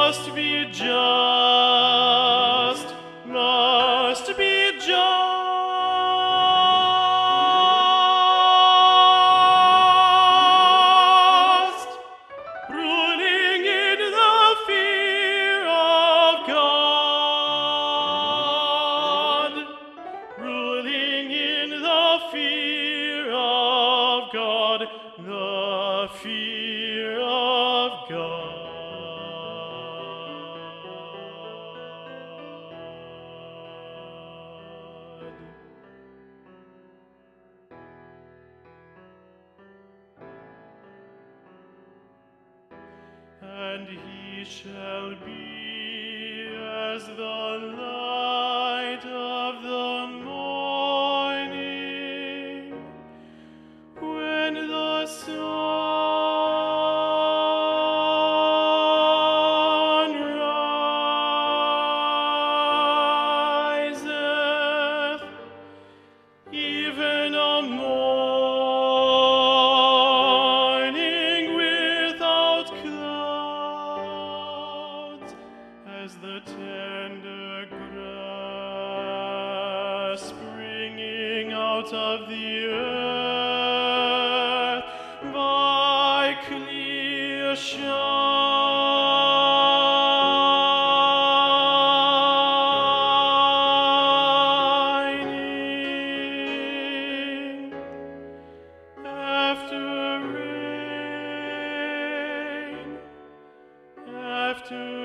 must be just, must be just, ruling in the fear of God, ruling in the fear of God, the fear of God. And he shall be as the light of the morning, when the sun riseth, even a morning without clouds, as the tender grass springing out of the earth by clear shining. After rain, after